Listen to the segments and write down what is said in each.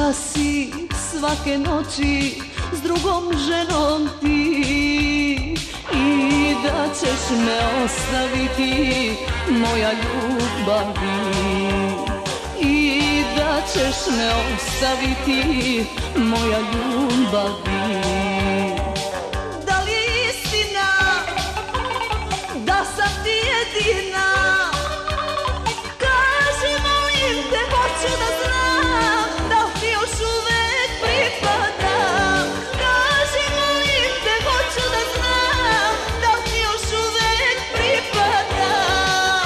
da si svake noći s drugom ženom ti i da ćeš me ostaviti, moja ljubavi, i da ćeš me ostaviti, moja ljubavi. Da li je istina da sam ti jedina? Kaži, molim te, hoću da znam da li ti još uvek pripadam. Kaži, molim te, hoću da znam da li ti još uvek pripadam.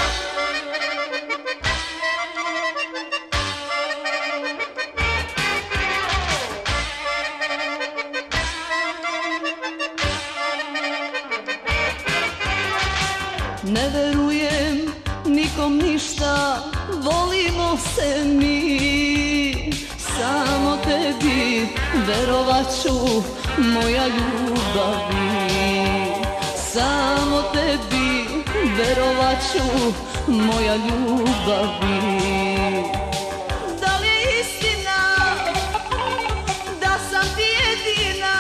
Ne verujem nikom ništa, volimo se mi, samo tebi verovat ću, moja ljubavi, samo tebi verovat ću, moja ljubavi. Da li je istina da sam ti jedina?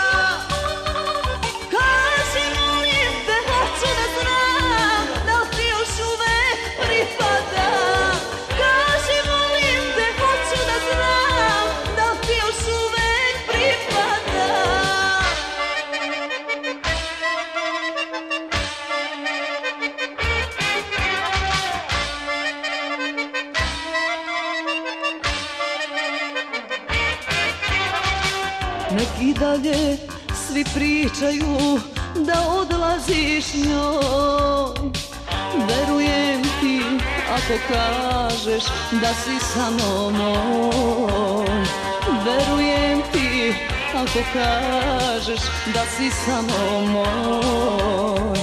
Kaži, molim te, hoću da znam da li ti još uvek pripadam. Kaži, molim te, hoću da znam da li ti još uvek pripadam. Neki dalje svi pričaju da odlaziš njoj. Verujem ti ako kažeš da si samo moj. Verujem ti ako kažeš da si samo moj.